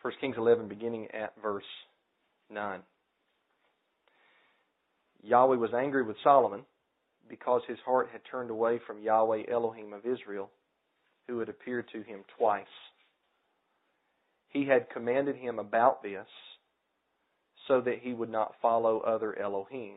1 Kings 11, beginning at verse 9. Yahweh was angry with Solomon because his heart had turned away from Yahweh Elohim of Israel, who had appeared to him twice. He had commanded him about this so that he would not follow other Elohim.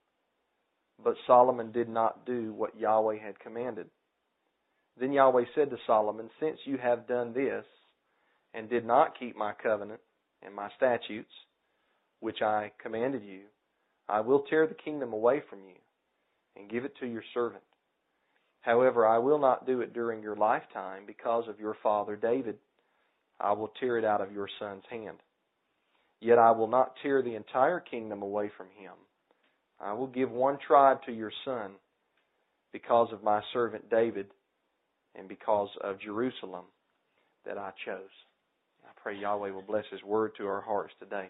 But Solomon did not do what Yahweh had commanded. Then Yahweh said to Solomon, "Since you have done this, and did not keep my covenant and my statutes, which I commanded you, I will tear the kingdom away from you and give it to your servant. However, I will not do it during your lifetime because of your father David. I will tear it out of your son's hand. Yet I will not tear the entire kingdom away from him. I will give one tribe to your son because of my servant David and because of Jerusalem that I chose." I pray Yahweh will bless His Word to our hearts today.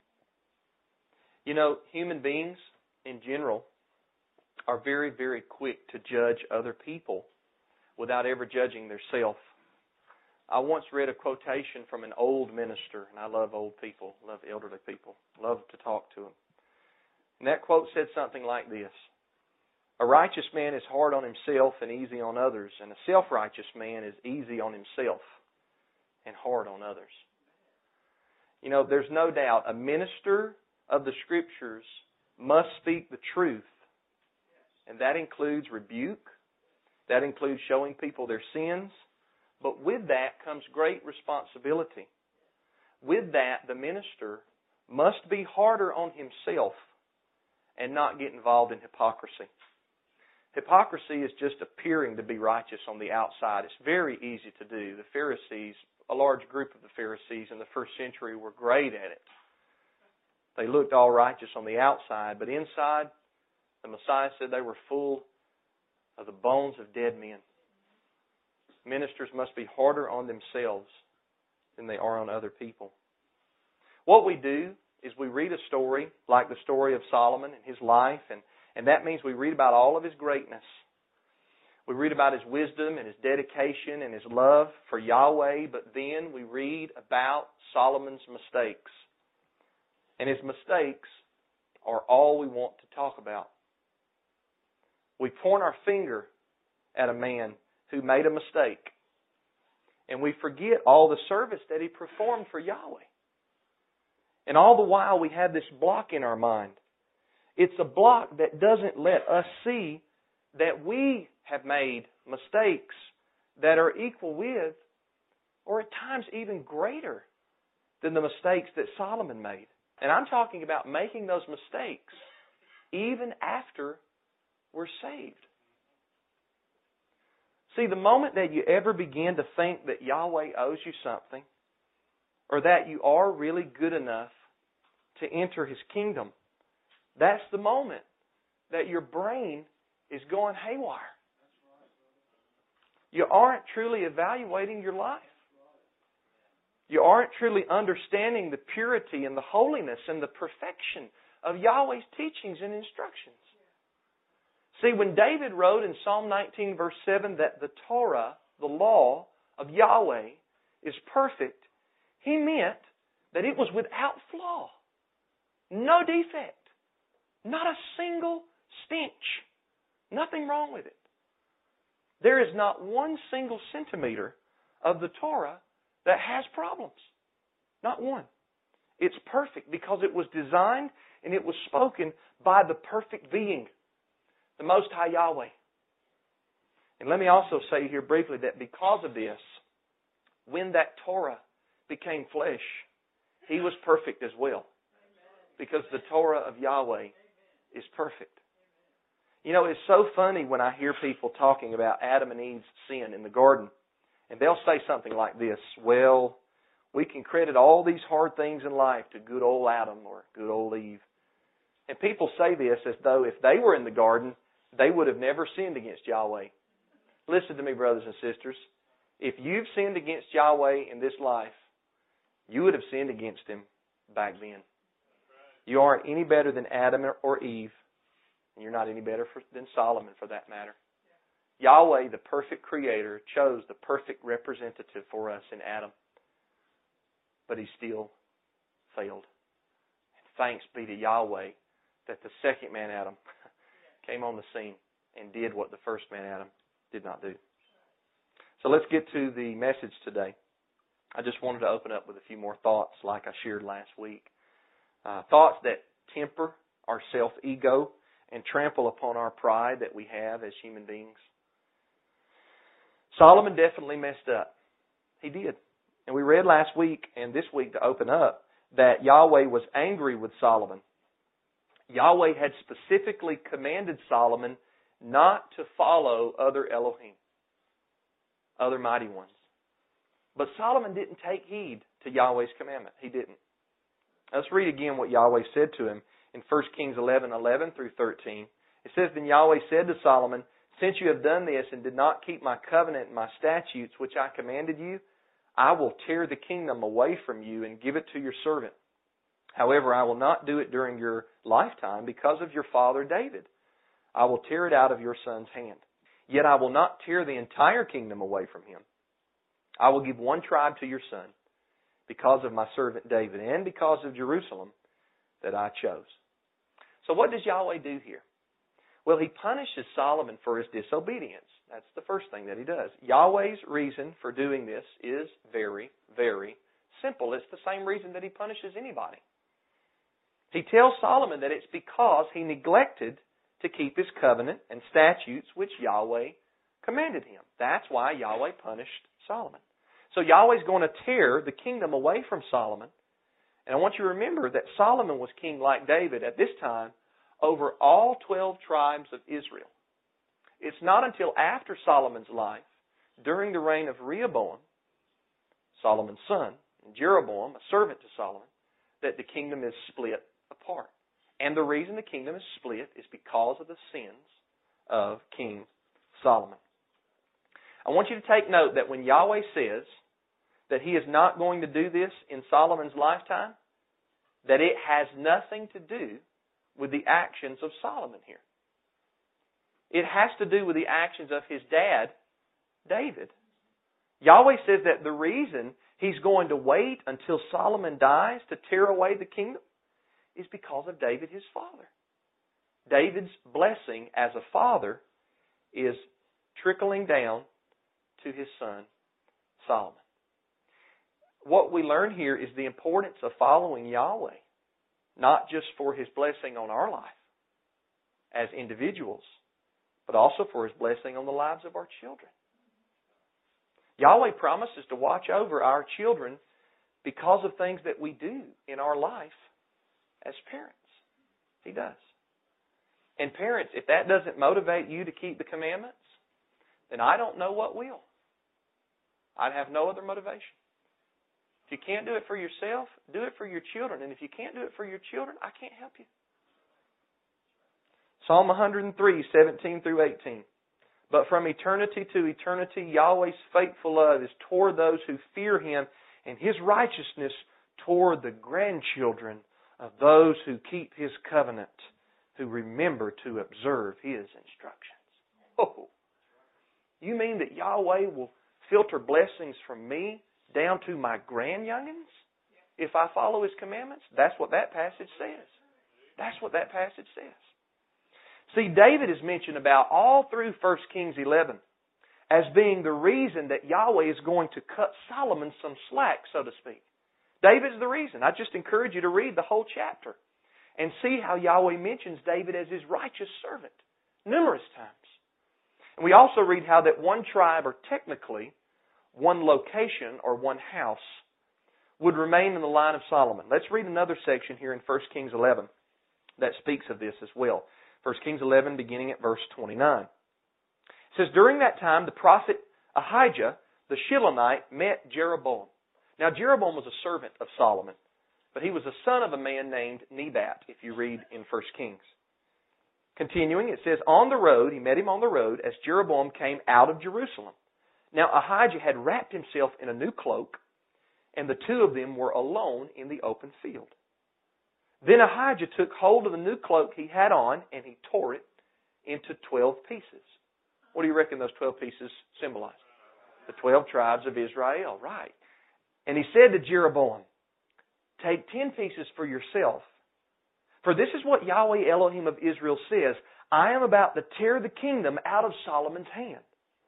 You know, human beings in general are very, very quick to judge other people without ever judging themselves. I once read a quotation from an old minister, and I love old people, love elderly people, love to talk to them. And that quote said something like this: "A righteous man is hard on himself and easy on others, and a self-righteous man is easy on himself and hard on others." You know, there's no doubt a minister of the Scriptures must speak the truth. And that includes rebuke. That includes showing people their sins. But with that comes great responsibility. With that, the minister must be harder on himself and not get involved in hypocrisy. Hypocrisy is just appearing to be righteous on the outside. It's very easy to do. The Pharisees, a large group of the Pharisees in the first century, were great at it. They looked all righteous on the outside, but inside, the Messiah said they were full of the bones of dead men. Ministers must be harder on themselves than they are on other people. What we do is we read a story like the story of Solomon and his life, and that means we read about all of his greatness. We read about his wisdom and his dedication and his love for Yahweh, but then we read about Solomon's mistakes. And his mistakes are all we want to talk about. We point our finger at a man who made a mistake, and we forget all the service that he performed for Yahweh. And all the while we have this block in our mind. It's a block that doesn't let us see that we have made mistakes that are equal with, or at times even greater than the mistakes that Solomon made. And I'm talking about making those mistakes even after we're saved. See, the moment that you ever begin to think that Yahweh owes you something, or that you are really good enough to enter His kingdom, that's the moment that your brain is going haywire. You aren't truly evaluating your life. You aren't truly understanding the purity and the holiness and the perfection of Yahweh's teachings and instructions. See, when David wrote in Psalm 19, verse 7, that the Torah, the law of Yahweh, is perfect, he meant that it was without flaw. No defect. Not a single stench. Nothing wrong with it. There is not one single centimeter of the Torah that has problems. Not one. It's perfect because it was designed and it was spoken by the perfect being, the Most High Yahweh. And let me also say here briefly that because of this, when that Torah became flesh, He was perfect as well. Because the Torah of Yahweh is perfect. You know, it's so funny when I hear people talking about Adam and Eve's sin in the garden. And they'll say something like this: well, we can credit all these hard things in life to good old Adam or good old Eve. And people say this as though if they were in the garden, they would have never sinned against Yahweh. Listen to me, brothers and sisters. If you've sinned against Yahweh in this life, you would have sinned against Him back then. You aren't any better than Adam or Eve. And you're not any better than Solomon for that matter. Yahweh, the perfect Creator, chose the perfect representative for us in Adam. but he still failed. And thanks be to Yahweh that the second man, Adam, came on the scene and did what the first man, Adam, did not do. So let's get to the message today. I just wanted to open up with a few more thoughts like I shared last week. Thoughts that temper our self-ego and trample upon our pride that we have as human beings. Solomon definitely messed up. He did. And we read last week and this week to open up that Yahweh was angry with Solomon. Yahweh had specifically commanded Solomon not to follow other Elohim, other mighty ones. But Solomon didn't take heed to Yahweh's commandment. He didn't. Let's read again what Yahweh said to him in 1 Kings 11:11 through 13. It says, Then Yahweh said to Solomon, Since you have done this and did not keep my covenant and my statutes which I commanded you, I will tear the kingdom away from you and give it to your servant. However, I will not do it during your lifetime because of your father David. I will tear it out of your son's hand. Yet I will not tear the entire kingdom away from him. I will give one tribe to your son because of my servant David and because of Jerusalem that I chose. So what does Yahweh do here? Well, He punishes Solomon for his disobedience. That's the first thing that He does. Yahweh's reason for doing this is very, very simple. It's the same reason that He punishes anybody. He tells Solomon that it's because he neglected to keep his covenant and statutes which Yahweh commanded him. That's why Yahweh punished Solomon. So Yahweh's going to tear the kingdom away from Solomon. And I want you to remember that Solomon was king like David at this time over all 12 tribes of Israel. It's not until after Solomon's life, during the reign of Rehoboam, Solomon's son, and Jeroboam, a servant to Solomon, that the kingdom is split apart. And the reason the kingdom is split is because of the sins of King Solomon. I want you to take note that when Yahweh says that He is not going to do this in Solomon's lifetime, that it has nothing to do with the actions of Solomon here. It has to do with the actions of his dad, David. Yahweh says that the reason He's going to wait until Solomon dies to tear away the kingdom is because of David, his father. David's blessing as a father is trickling down to his son, Solomon. What we learn here is the importance of following Yahweh, not just for His blessing on our life as individuals, but also for His blessing on the lives of our children. Yahweh promises to watch over our children because of things that we do in our life as parents. He does. And parents, if that doesn't motivate you to keep the commandments, then I don't know what will. I'd have no other motivation. If you can't do it for yourself, do it for your children. And if you can't do it for your children, I can't help you. Psalm 103, 17 through 18. But from eternity to eternity, Yahweh's faithful love is toward those who fear Him, and His righteousness toward the grandchildren of those who keep His covenant, who remember to observe His instructions. Oh, you mean that Yahweh will filter blessings from me down to my grandyoungins if I follow His commandments? That's what that passage says. That's what that passage says. See, David is mentioned about all through 1 Kings 11 as being the reason that Yahweh is going to cut Solomon some slack, so to speak. David's the reason. I just encourage you to read the whole chapter and see how Yahweh mentions David as His righteous servant numerous times. And we also read how that one tribe, or technically one location or one house, would remain in the line of Solomon. Let's read another section here in 1 Kings 11 that speaks of this as well. 1 Kings 11, beginning at verse 29. It says, During that time, the prophet Ahijah, the Shilonite, met Jeroboam. Now, Jeroboam was a servant of Solomon, but he was the son of a man named Nebat, if you read in 1 Kings. Continuing, it says, On the road, he met him on the road as Jeroboam came out of Jerusalem. Now, Ahijah had wrapped himself in a new cloak, and the two of them were alone in the open field. Then Ahijah took hold of the new cloak he had on, and he tore it into 12 pieces. What do you reckon those 12 pieces symbolize? The 12 tribes of Israel, right. And he said to Jeroboam, take 10 pieces for yourself. For this is what Yahweh Elohim of Israel says, I am about to tear the kingdom out of Solomon's hand.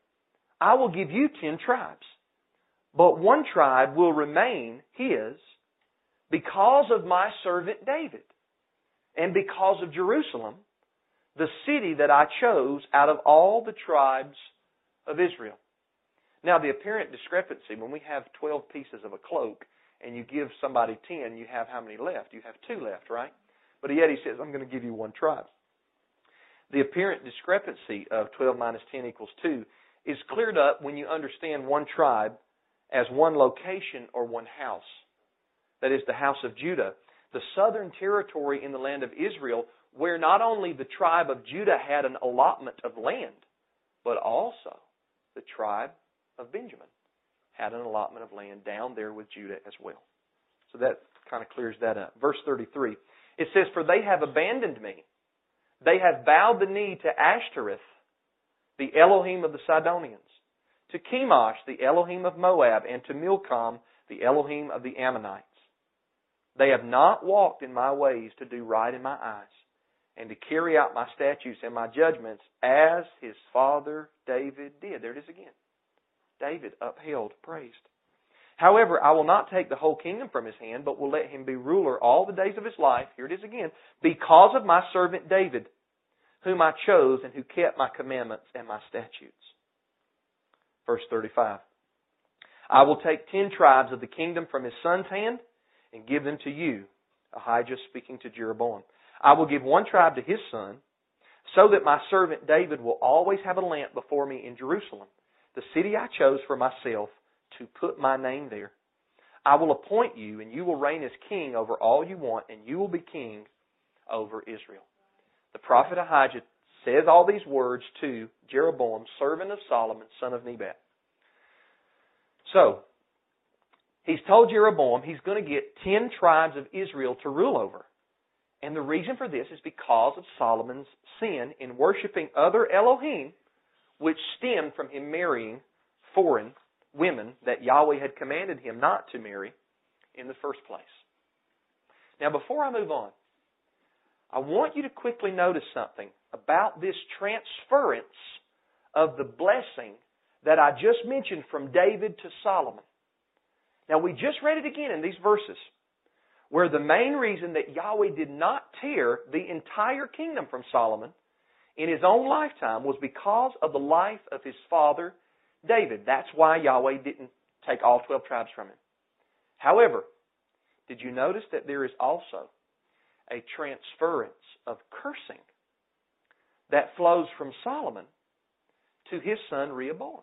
I will give you 10 tribes, but one tribe will remain his because of my servant David and because of Jerusalem, the city that I chose out of all the tribes of Israel. Now, the apparent discrepancy, when we have 12 pieces of a cloak and you give somebody 10, you have how many left? You have 2 left, right? But yet he says, I'm going to give you 1 tribe. The apparent discrepancy of 12 minus 10 equals 2 is cleared up when you understand 1 tribe as 1 location or 1 house. That is the house of Judah, the southern territory in the land of Israel, where not only the tribe of Judah had an allotment of land, but also the tribe of Benjamin had an allotment of land down there with Judah as well. So that kind of clears that up. Verse 33, it says, For they have abandoned me. They have bowed the knee to Ashtoreth, the Elohim of the Sidonians, to Chemosh, the Elohim of Moab, and to Milcom, the Elohim of the Ammonites. They have not walked in my ways to do right in my eyes, and to carry out my statutes and my judgments as his father David did. There it is again. David upheld, praised. However, I will not take the whole kingdom from his hand, but will let him be ruler all the days of his life. Here it is again. Because of my servant David, whom I chose and who kept my commandments and my statutes. Verse 35. I will take 10 tribes of the kingdom from his son's hand and give them to you. Ahijah speaking to Jeroboam. I will give 1 tribe to his son, so that my servant David will always have a lamp before me in Jerusalem, the city I chose for myself to put my name there. I will appoint you, and you will reign as king over all you want, and you will be king over Israel. The prophet Ahijah says all these words to Jeroboam, servant of Solomon, son of Nebat. So, he's told Jeroboam he's going to get 10 tribes of Israel to rule over. And the reason for this is because of Solomon's sin in worshiping other Elohim, which stemmed from him marrying foreign women that Yahweh had commanded him not to marry in the first place. Now, before I move on, I want you to quickly notice something about this transference of the blessing that I just mentioned from David to Solomon. Now, we just read it again in these verses, where the main reason that Yahweh did not tear the entire kingdom from Solomon in his own lifetime was because of the life of his father David. That's why Yahweh didn't take all 12 tribes from him. However, did you notice that there is also a transference of cursing that flows from Solomon to his son Rehoboam?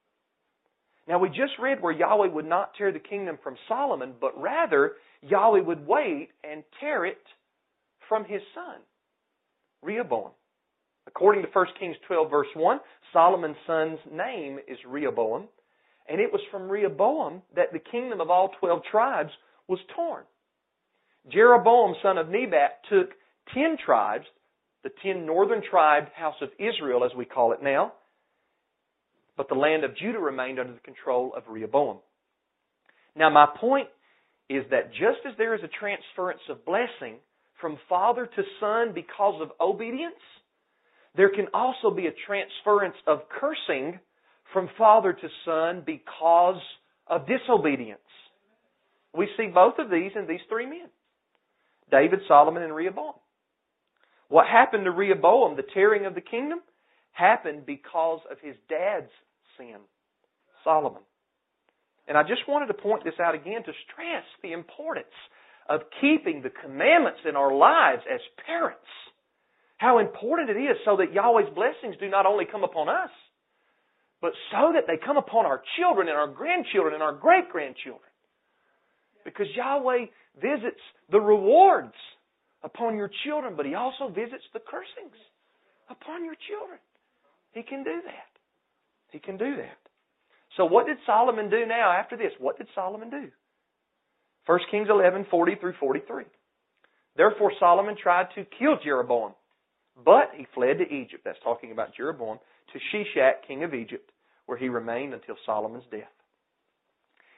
Now, we just read where Yahweh would not tear the kingdom from Solomon, but rather Yahweh would wait and tear it from his son, Rehoboam. According to 1 Kings 12, verse 1, Solomon's son's name is Rehoboam, and it was from Rehoboam that the kingdom of all 12 tribes was torn. Jeroboam, son of Nebat, took 10 tribes, the 10 northern tribe house of Israel, as we call it now, but the land of Judah remained under the control of Rehoboam. Now, my point is that just as there is a transference of blessing from father to son because of obedience, there can also be a transference of cursing from father to son because of disobedience. We see both of these in these 3 men, David, Solomon, and Rehoboam. What happened to Rehoboam, the tearing of the kingdom, happened because of his dad's sin, Solomon. And I just wanted to point this out again to stress the importance of keeping the commandments in our lives as parents. How important it is so that Yahweh's blessings do not only come upon us, but so that they come upon our children and our grandchildren and our great-grandchildren. Because Yahweh visits the rewards upon your children, but He also visits the cursings upon your children. He can do that. He can do that. So what did Solomon do now after this? What did Solomon do? 1 Kings 11, 40 through 43. Therefore Solomon tried to kill Jeroboam, but he fled to Egypt. That's talking about Jeroboam, to Shishak, king of Egypt, where he remained until Solomon's death.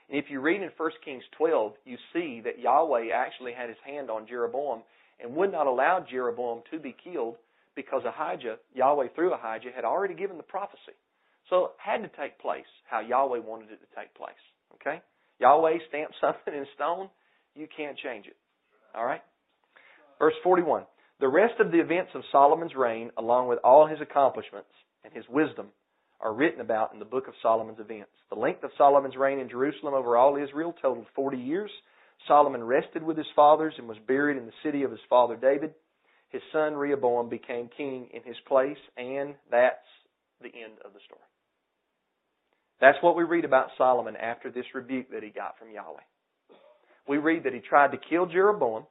And if you read in 1 Kings 12, you see that Yahweh actually had his hand on Jeroboam and would not allow Jeroboam to be killed because Ahijah, Yahweh through Ahijah, had already given the prophecy. So it had to take place how Yahweh wanted it to take place. Okay? Yahweh stamped something in stone, you can't change it. All right? Verse 41. The rest of the events of Solomon's reign, along with all his accomplishments and his wisdom, are written about in the book of Solomon's events. The length of Solomon's reign in Jerusalem over all Israel totaled 40 years. Solomon rested with his fathers and was buried in the city of his father David. His son Rehoboam became king in his place, and that's the end of the story. That's what we read about Solomon after this rebuke that he got from Yahweh. We read that he tried to kill Jeroboam,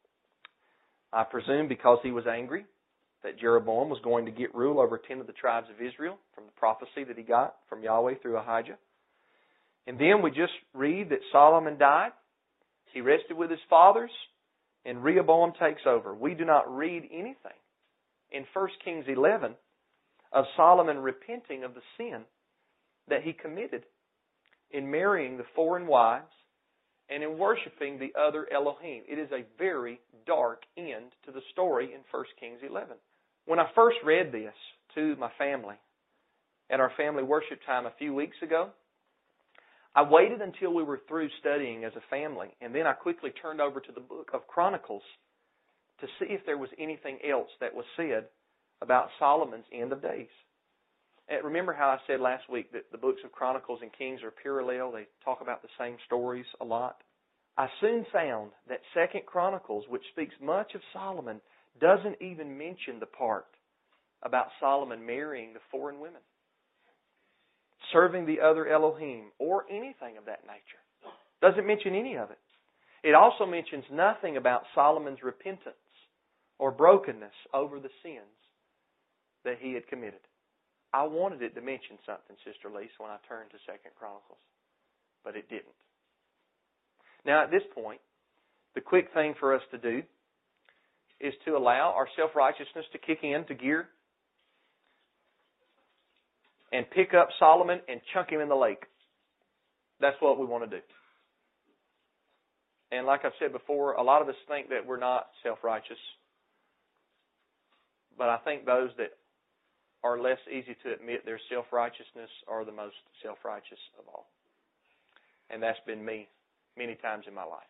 I presume because he was angry that Jeroboam was going to get rule over 10 of the tribes of Israel from the prophecy that he got from Yahweh through Ahijah. And then we just read that Solomon died. He rested with his fathers, and Rehoboam takes over. We do not read anything in 1 Kings 11 of Solomon repenting of the sin that he committed in marrying the foreign wives and in worshiping the other Elohim. It is a very dark end to the story in 1 Kings 11. When I first read this to my family at our family worship time a few weeks ago, I waited until we were through studying as a family, and then I quickly turned over to the book of Chronicles to see if there was anything else that was said about Solomon's end of days. And remember how I said last week that the books of Chronicles and Kings are parallel? They talk about the same stories a lot. I soon found that 2 Chronicles, which speaks much of Solomon, doesn't even mention the part about Solomon marrying the foreign women, serving the other Elohim, or anything of that nature. Doesn't mention any of it. It also mentions nothing about Solomon's repentance or brokenness over the sins that he had committed. I wanted it to mention something, Sister Lisa, when I turned to 2 Chronicles, but it didn't. Now, at this point, the quick thing for us to do is to allow our self-righteousness to kick in to gear and pick up Solomon and chunk him in the lake. That's what we want to do. And like I've said before, a lot of us think that we're not self-righteous, but I think those that are less easy to admit their self-righteousness are the most self-righteous of all. And that's been me many times in my life.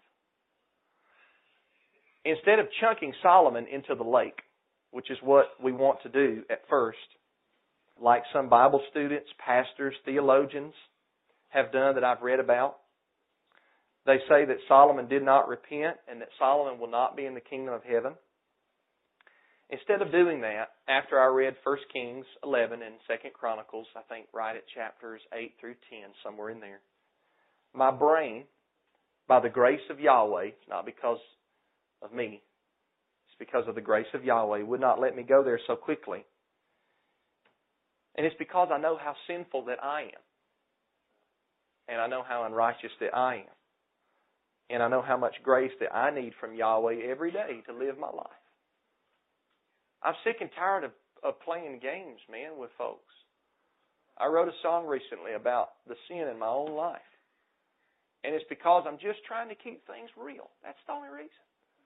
Instead of chunking Solomon into the lake, which is what we want to do at first, like some Bible students, pastors, theologians have done that I've read about, they say that Solomon did not repent and that Solomon will not be in the kingdom of heaven. Instead of doing that, after I read 1 Kings 11 and 2 Chronicles, I think right at chapters 8 through 10, somewhere in there, my brain, by the grace of Yahweh, not because of me, it's because of the grace of Yahweh, would not let me go there so quickly. And it's because I know how sinful that I am. And I know how unrighteous that I am. And I know how much grace that I need from Yahweh every day to live my life. I'm sick and tired of playing games, man, with folks. I wrote a song recently about the sin in my own life. And it's because I'm just trying to keep things real. That's the only reason.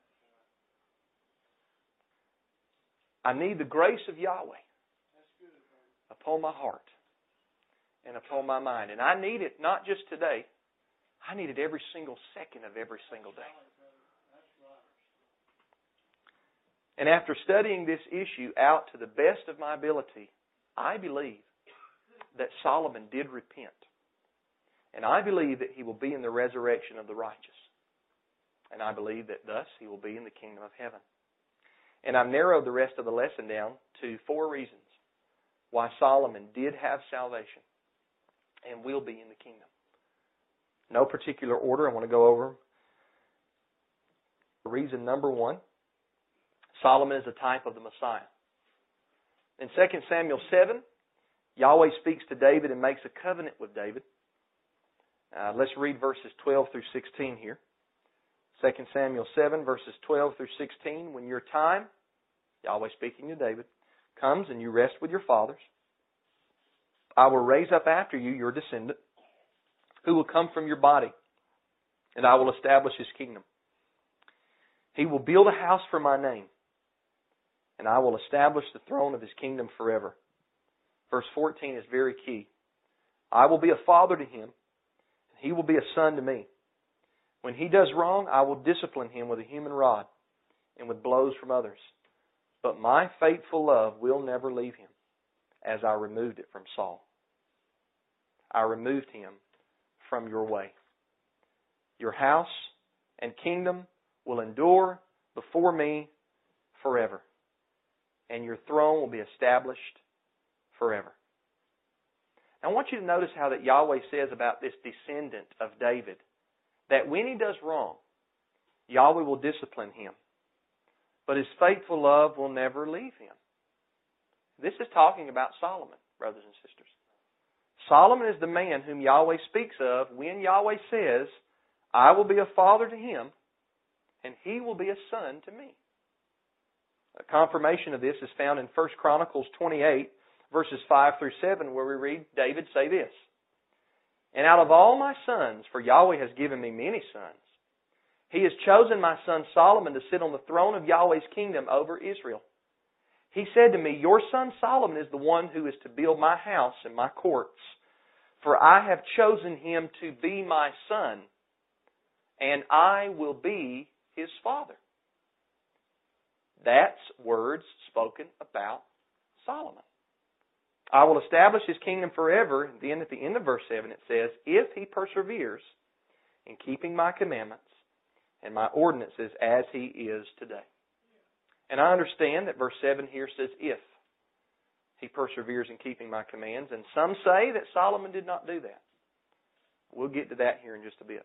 I need the grace of Yahweh upon my heart and upon my mind. And I need it not just today. I need it every single second of every single day. And after studying this issue out to the best of my ability, I believe that Solomon did repent. And I believe that he will be in the resurrection of the righteous. And I believe that thus he will be in the kingdom of heaven. And I've narrowed the rest of the lesson down to 4 reasons why Solomon did have salvation and will be in the kingdom. No particular order. I want to go over reason number 1. Solomon is a type of the Messiah. In 2 Samuel 7, Yahweh speaks to David and makes a covenant with David. Let's read verses 12 through 16 here. 2 Samuel 7, verses 12 through 16. When your time, Yahweh speaking to David, comes and you rest with your fathers, I will raise up after you your descendant, who will come from your body, and I will establish His kingdom. He will build a house for my name, and I will establish the throne of His kingdom forever. Verse 14 is very key. I will be a father to him, and he will be a son to me. When he does wrong, I will discipline him with a human rod and with blows from others. But my faithful love will never leave him, as I removed it from Saul. I removed him from your way. Your house and kingdom will endure before me forever, and your throne will be established forever. Now, I want you to notice how that Yahweh says about this descendant of David, that when he does wrong, Yahweh will discipline him, but His faithful love will never leave him. This is talking about Solomon, brothers and sisters. Solomon is the man whom Yahweh speaks of when Yahweh says, I will be a father to him, and he will be a son to me. A confirmation of this is found in 1 Chronicles 28, verses 5 through 7, where we read David say this, And out of all my sons, for Yahweh has given me many sons, He has chosen my son Solomon to sit on the throne of Yahweh's kingdom over Israel. He said to me, Your son Solomon is the one who is to build my house and my courts, for I have chosen him to be my son, and I will be his father. That's words spoken about Solomon. I will establish his kingdom forever. And then at the end of verse 7 it says, if he perseveres in keeping my commandments and my ordinances as he is today. And I understand that verse 7 here says, if he perseveres in keeping my commands. And some say that Solomon did not do that. We'll get to that here in just a bit.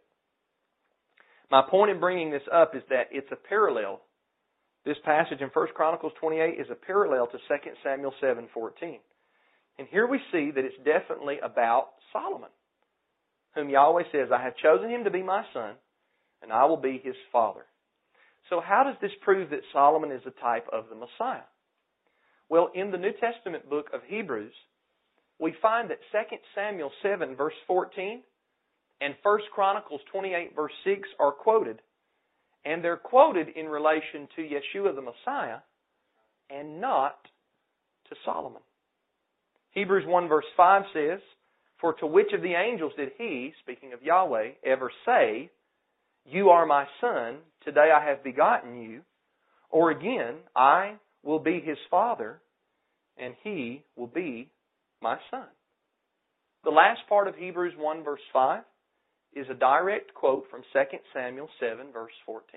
My point in bringing this up is that it's a parallel. This passage in 1 Chronicles 28 is a parallel to 2 Samuel 7:14. And here we see that it's definitely about Solomon, whom Yahweh says, I have chosen him to be my son, and I will be his father. So how does this prove that Solomon is a type of the Messiah? Well, in the New Testament book of Hebrews, we find that 2 Samuel 7 verse 14 and 1 Chronicles 28 verse 6 are quoted. And they're quoted in relation to Yeshua the Messiah and not to Solomon. Hebrews 1 verse 5 says, For to which of the angels did he, speaking of Yahweh, ever say, You are my son, today I have begotten you? Or again, I will be his father, and he will be my son. The last part of Hebrews 1 verse 5 is a direct quote from 2 Samuel 7 verse 14.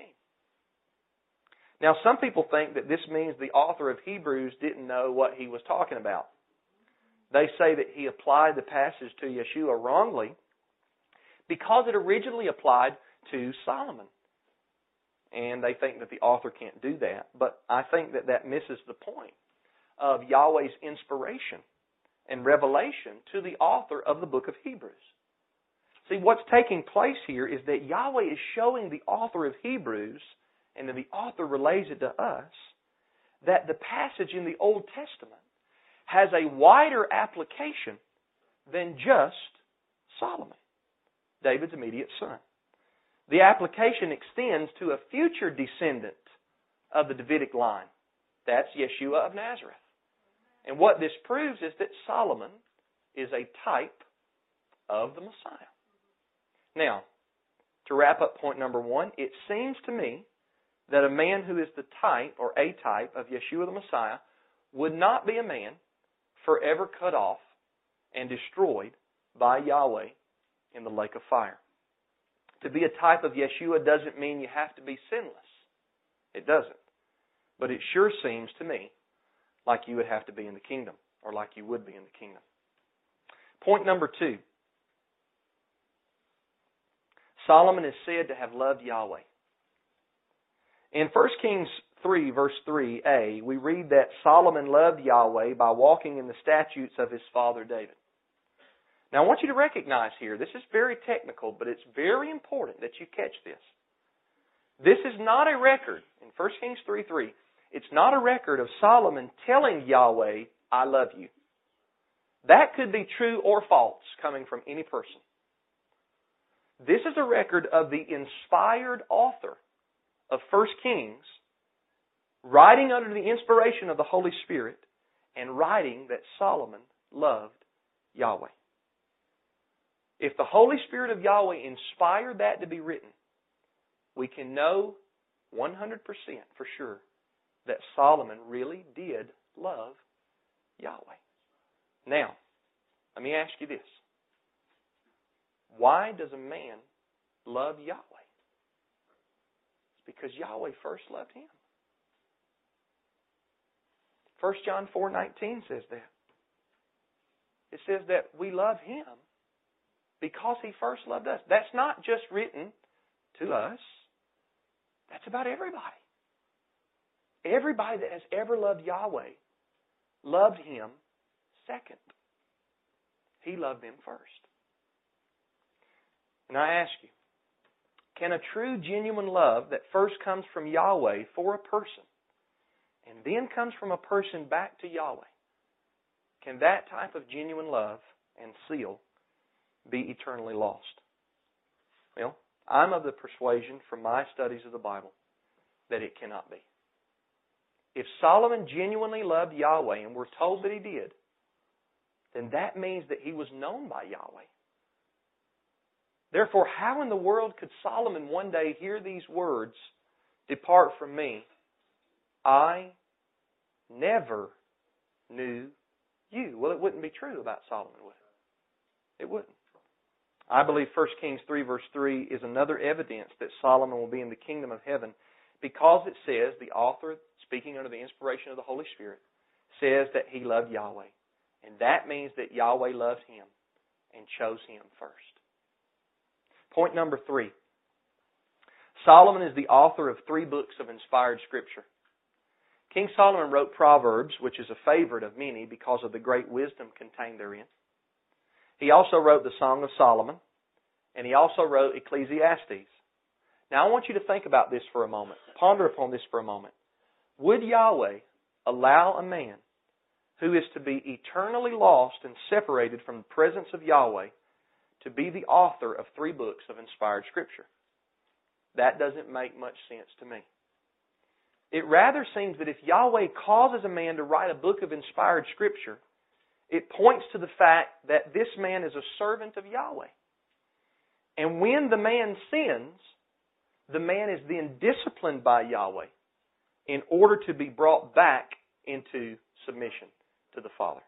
Now, some people think that this means the author of Hebrews didn't know what he was talking about. They say that he applied the passage to Yeshua wrongly because it originally applied to Solomon. And they think that the author can't do that. But I think that that misses the point of Yahweh's inspiration and revelation to the author of the book of Hebrews. See, what's taking place here is that Yahweh is showing the author of Hebrews, and then the author relays it to us, that the passage in the Old Testament has a wider application than just Solomon, David's immediate son. The application extends to a future descendant of the Davidic line. That's Yeshua of Nazareth. And what this proves is that Solomon is a type of the Messiah. Now, to wrap up point number 1, it seems to me that a man who is the type or a type of Yeshua the Messiah would not be a man forever cut off and destroyed by Yahweh in the lake of fire. To be a type of Yeshua doesn't mean you have to be sinless. It doesn't. But it sure seems to me like you would have to be in the kingdom, or like you would be in the kingdom. Point number 2. Solomon is said to have loved Yahweh. In 1 Kings 3, verse 3a, we read that Solomon loved Yahweh by walking in the statutes of his father David. Now, I want you to recognize here, this is very technical, but it's very important that you catch this. This is not a record, in 1 Kings 3:3, it's not a record of Solomon telling Yahweh, I love you. That could be true or false coming from any person. This is a record of the inspired author of 1 Kings writing under the inspiration of the Holy Spirit and writing that Solomon loved Yahweh. If the Holy Spirit of Yahweh inspired that to be written, we can know 100% for sure that Solomon really did love Yahweh. Now, let me ask you this. Why does a man love Yahweh? It's because Yahweh first loved him. 1 John 4:19 says that. It says that we love Him because He first loved us. That's not just written to us. That's about everybody. Everybody that has ever loved Yahweh loved Him second. He loved them first. And I ask you, can a true, genuine love that first comes from Yahweh for a person and then comes from a person back to Yahweh, can that type of genuine love and seal be eternally lost? Well, I'm of the persuasion from my studies of the Bible that it cannot be. If Solomon genuinely loved Yahweh, and we're told that he did, then that means that he was known by Yahweh. Therefore, how in the world could Solomon one day hear these words, "Depart from me, I never knew you"? Well, it wouldn't be true about Solomon, would it? It wouldn't. I believe 1 Kings 3 verse 3 is another evidence that Solomon will be in the kingdom of heaven, because it says, the author, speaking under the inspiration of the Holy Spirit, says that he loved Yahweh. And that means that Yahweh loved him and chose him first. Point number 3. Solomon is the author of 3 books of inspired Scripture. King Solomon wrote Proverbs, which is a favorite of many because of the great wisdom contained therein. He also wrote the Song of Solomon, and he also wrote Ecclesiastes. Now I want you to think about this for a moment. Ponder upon this for a moment. Would Yahweh allow a man who is to be eternally lost and separated from the presence of Yahweh to be the author of 3 books of inspired Scripture? That doesn't make much sense to me. It rather seems that if Yahweh causes a man to write a book of inspired Scripture, it points to the fact that this man is a servant of Yahweh. And when the man sins, the man is then disciplined by Yahweh in order to be brought back into submission to the Father.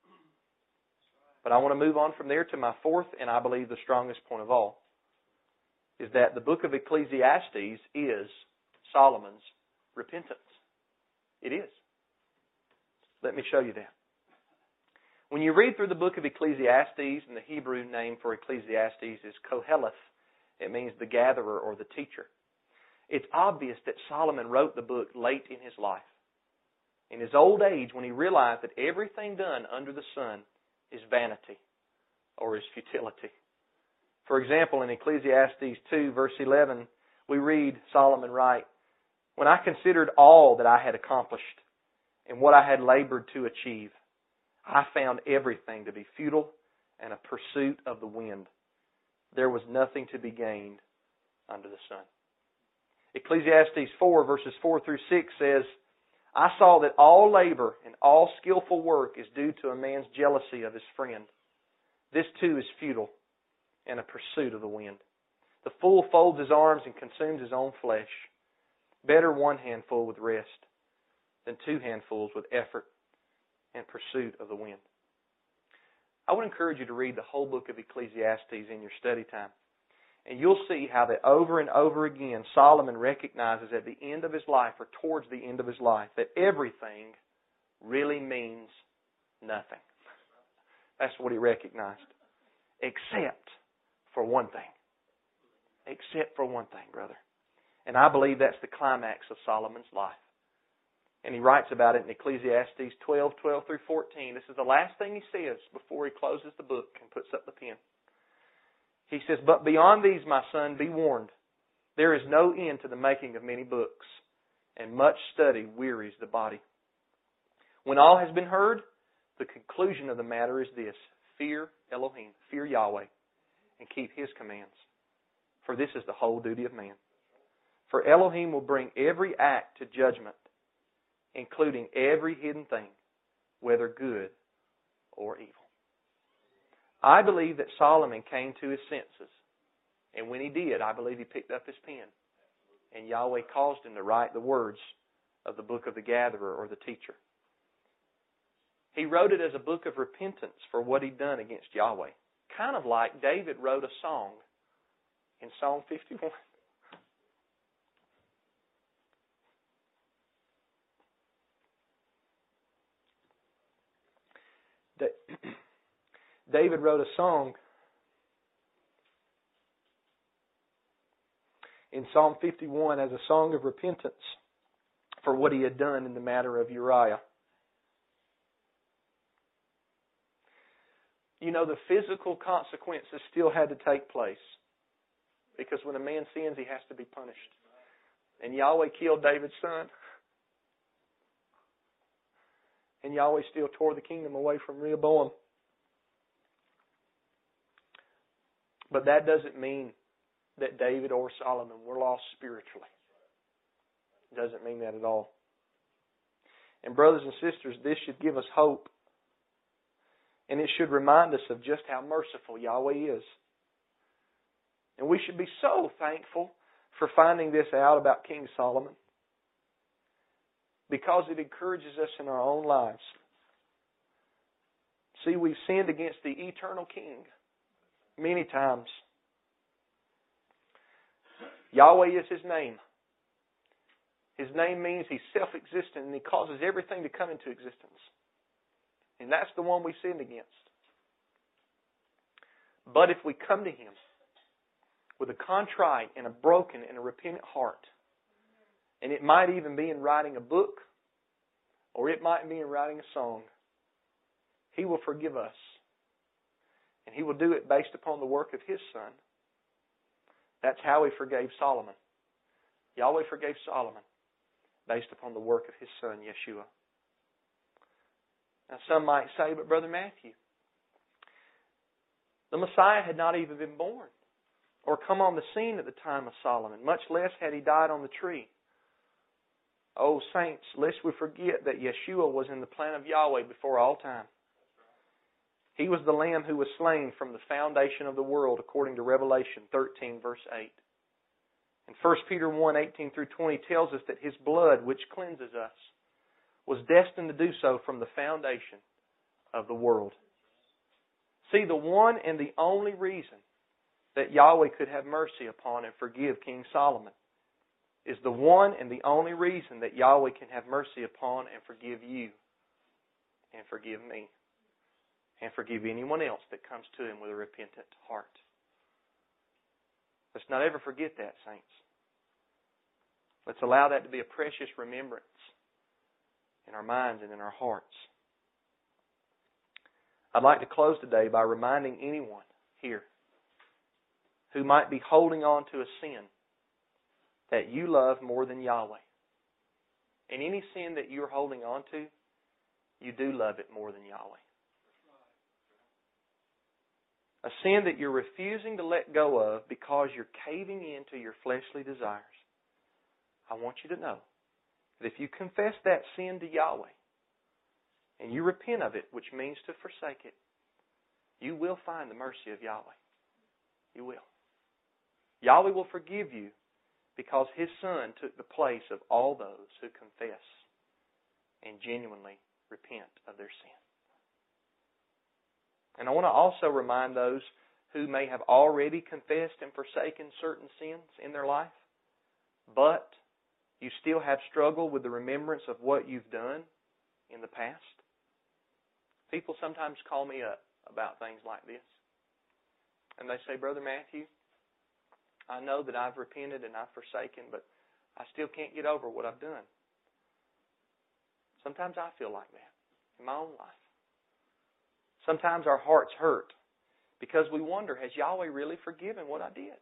But I want to move on from there to my 4th, and I believe the strongest point of all, is that the book of Ecclesiastes is Solomon's repentance. It is. Let me show you that. When you read through the book of Ecclesiastes, and the Hebrew name for Ecclesiastes is Koheleth, it means the gatherer or the teacher. It's obvious that Solomon wrote the book late in his life. In his old age, when he realized that everything done under the sun is vanity or is futility. For example, in Ecclesiastes 2, verse 11, we read Solomon write, "When I considered all that I had accomplished and what I had labored to achieve, I found everything to be futile and a pursuit of the wind. There was nothing to be gained under the sun." Ecclesiastes 4, verses 4 through 6 says, "I saw that all labor and all skillful work is due to a man's jealousy of his friend. This too is futile and a pursuit of the wind. The fool folds his arms and consumes his own flesh. Better one handful with rest than 2 handfuls with effort and pursuit of the wind." I would encourage you to read the whole book of Ecclesiastes in your study time. And you'll see how that over and over again, Solomon recognizes at the end of his life, or towards the end of his life, that everything really means nothing. That's what he recognized. Except for one thing. Except for one thing, brother. And I believe that's the climax of Solomon's life. And he writes about it in Ecclesiastes 12, 12 through 14. This is the last thing he says before he closes the book and puts up the pen. He says, "But beyond these, my son, be warned. There is no end to the making of many books, and much study wearies the body. When all has been heard, the conclusion of the matter is this: fear Elohim, fear Yahweh, and keep His commands. For this is the whole duty of man. For Elohim will bring every act to judgment, including every hidden thing, whether good or evil. I believe that Solomon came to his senses. And when he did, I believe he picked up his pen. And Yahweh caused him to write the words of the book of the gatherer or the teacher. He wrote it as a book of repentance for what he'd done against Yahweh. Kind of like David wrote a song in Psalm 51. David wrote a song in Psalm 51 as a song of repentance for what he had done in the matter of Uriah. You know, the physical consequences still had to take place. Because when a man sins, he has to be punished. And Yahweh killed David's son. And Yahweh still tore the kingdom away from Rehoboam. But that doesn't mean that David or Solomon were lost spiritually. It doesn't mean that at all. And brothers and sisters, this should give us hope. And it should remind us of just how merciful Yahweh is. And we should be so thankful for finding this out about King Solomon. Because it encourages us in our own lives. See, we've sinned against the eternal King many times. Yahweh is His name. His name means He's self-existent and He causes everything to come into existence. And that's the one we sinned against. But if we come to Him with a contrite and a broken and a repentant heart, and it might even be in writing a book, or it might be in writing a song, He will forgive us. And He will do it based upon the work of His Son. That's how He forgave Solomon. Yahweh forgave Solomon based upon the work of His Son, Yeshua. Now some might say, but Brother Matthew, the Messiah had not even been born or come on the scene at the time of Solomon, much less had He died on the tree. Oh, saints, lest we forget that Yeshua was in the plan of Yahweh before all time. He was the Lamb who was slain from the foundation of the world, according to Revelation 13, verse 8. And 1 Peter 1, 18 through 20 tells us that His blood, which cleanses us, was destined to do so from the foundation of the world. See, the one and the only reason that Yahweh could have mercy upon and forgive King Solomon is the one and the only reason that Yahweh can have mercy upon and forgive you and forgive me and forgive anyone else that comes to Him with a repentant heart. Let's not ever forget that, saints. Let's allow that to be a precious remembrance in our minds and in our hearts. I'd like to close today by reminding anyone here who might be holding on to a sin that you love more than Yahweh. And any sin that you're holding on to, you do love it more than Yahweh. A sin that you're refusing to let go of because you're caving into your fleshly desires. I want you to know that if you confess that sin to Yahweh and you repent of it, which means to forsake it, you will find the mercy of Yahweh. You will. Yahweh will forgive you because His Son took the place of all those who confess and genuinely repent of their sin. And I want to also remind those who may have already confessed and forsaken certain sins in their life, but you still have struggled with the remembrance of what you've done in the past. People sometimes call me up about things like this. And they say, Brother Matthew, I know that I've repented and I've forsaken, but I still can't get over what I've done. Sometimes I feel like that in my own life. Sometimes our hearts hurt because we wonder, has Yahweh really forgiven what I did?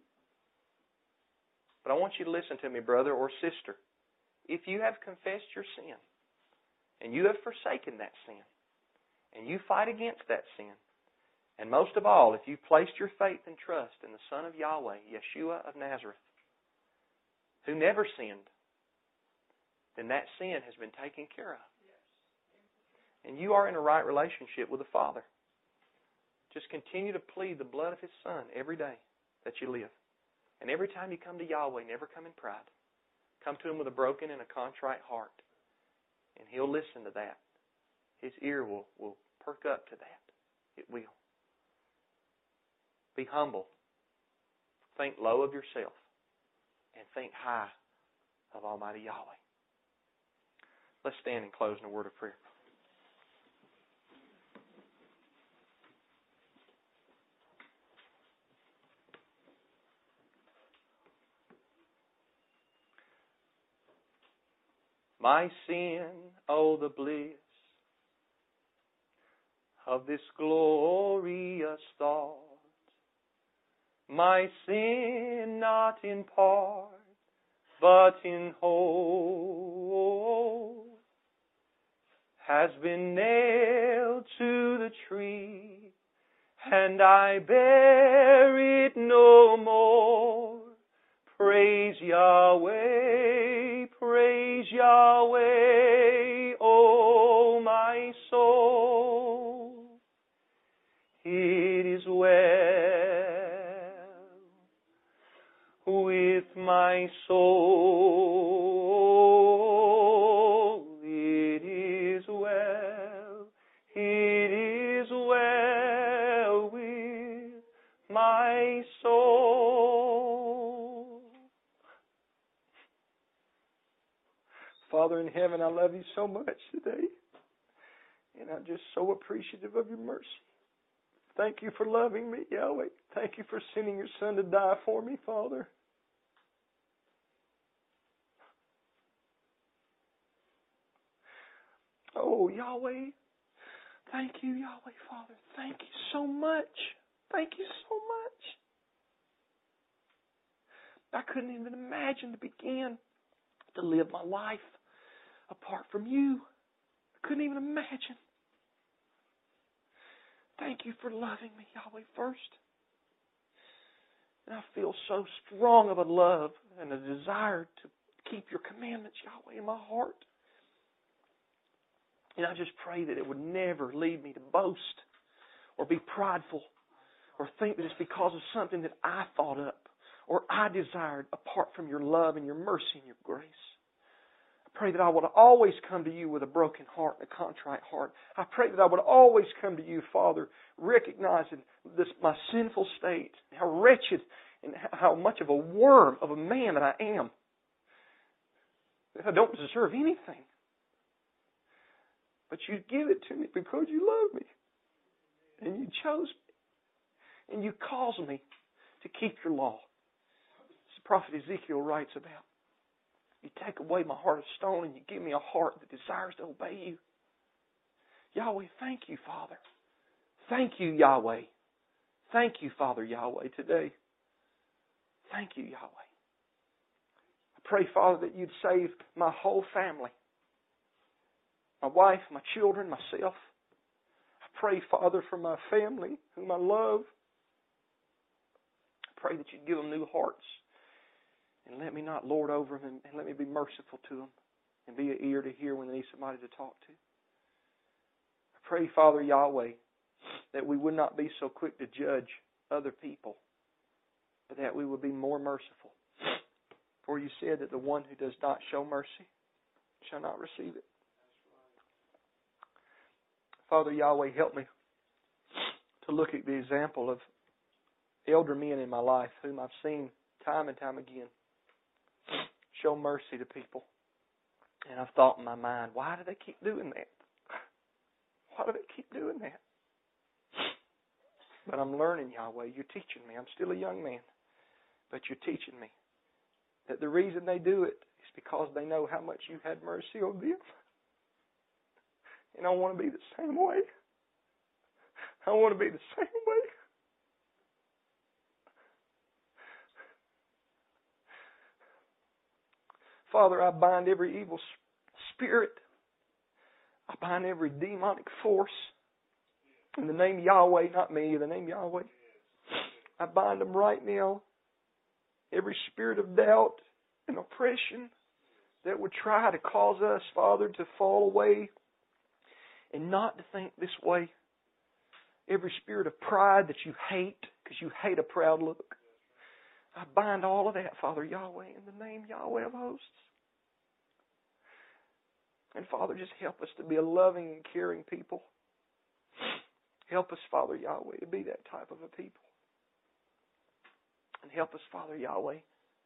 But I want you to listen to me, brother or sister. If you have confessed your sin and you have forsaken that sin and you fight against that sin, And most of all, if you've placed your faith and trust in the Son of Yahweh, Yeshua of Nazareth, who never sinned, then that sin has been taken care of. And you are in a right relationship with the Father. Just continue to plead the blood of His Son every day that you live. And every time you come to Yahweh, never come in pride. Come to Him with a broken and a contrite heart. And He'll listen to that. His ear will perk up to that. It will. Be humble. Think low of yourself. And think high of Almighty Yahweh. Let's stand and close in a word of prayer. My sin, oh the bliss of this glorious thought. My sin not in part, but in whole, has been nailed to the tree, and I bear it no more. Praise Yahweh, praise Yahweh, oh my soul. It is well with my soul. It is well. It is well with my soul. Father in heaven, I love you so much today. And I'm just so appreciative of your mercy. Thank you for loving me, Yahweh. Thank you for sending your Son to die for me, Father. Oh, Yahweh. Thank you, Yahweh, Father. Thank you so much. Thank you so much. I couldn't even imagine to begin to live my life apart from you. I couldn't even imagine. Thank you for loving me, Yahweh, first. And I feel so strong of a love and a desire to keep your commandments, Yahweh, in my heart. And I just pray that it would never lead me to boast or be prideful or think that it's because of something that I thought up or I desired apart from your love and your mercy and your grace. I pray that I would always come to you with a broken heart and a contrite heart. I pray that I would always come to you, Father, recognizing my sinful state, how wretched and how much of a worm of a man that I am. That I don't deserve anything. But you give it to me because you love me. And you chose me. And you caused me to keep your law. As the prophet Ezekiel writes about. You take away my heart of stone and you give me a heart that desires to obey you. Yahweh, thank you, Father. Thank you, Yahweh. Thank you, Father Yahweh, today. Thank you, Yahweh. I pray, Father, that you'd save my whole family. My wife, my children, myself. I pray, Father, for my family, whom I love. I pray that you'd give them new hearts. And let me not lord over them, and let me be merciful to them and be an ear to hear when they need somebody to talk to. I pray, Father Yahweh, that we would not be so quick to judge other people, but that we would be more merciful. For you said that the one who does not show mercy shall not receive it. Father Yahweh, help me to look at the example of elder men in my life whom I've seen time and time again show mercy to people. And I've thought in my mind, why do they keep doing that? Why do they keep doing that? But I'm learning, Yahweh. You're teaching me. I'm still a young man. But you're teaching me that the reason they do it is because they know how much you had mercy on them. And I want to be the same way. I want to be the same way. Father, I bind every evil spirit. I bind every demonic force. In the name of Yahweh, not me, in the name of Yahweh, I bind them right now. Every spirit of doubt and oppression that would try to cause us, Father, to fall away and not to think this way. Every spirit of pride that you hate, because you hate a proud look. I bind all of that, Father Yahweh, in the name Yahweh of hosts. And Father, just help us to be a loving and caring people. Help us, Father Yahweh, to be that type of a people. And help us, Father Yahweh,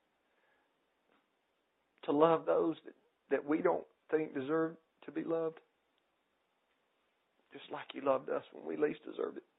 to love those that we don't think deserve to be loved. Just like you loved us when we least deserved it.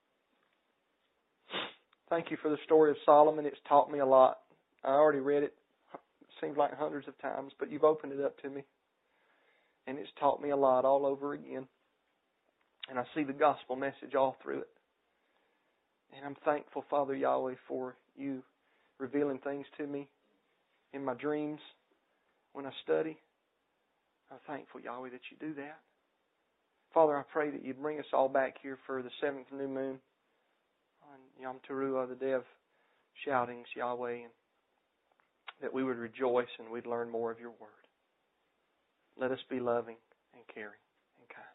Thank you for the story of Solomon. It's taught me a lot. I already read it. Seems like hundreds of times, but you've opened it up to me. And it's taught me a lot all over again. And I see the gospel message all through it. And I'm thankful, Father Yahweh, for you revealing things to me in my dreams when I study. I'm thankful, Yahweh, that you do that. Father, I pray that you'd bring us all back here for the 7th new moon on Yom Teruah, the day of shoutings, Yahweh, and that we would rejoice and we'd learn more of your word. Let us be loving and caring and kind.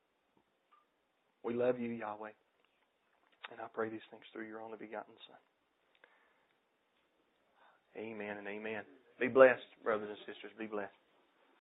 We love you, Yahweh, and I pray these things through your only begotten Son. Amen and amen. Be blessed, brothers and sisters. Be blessed.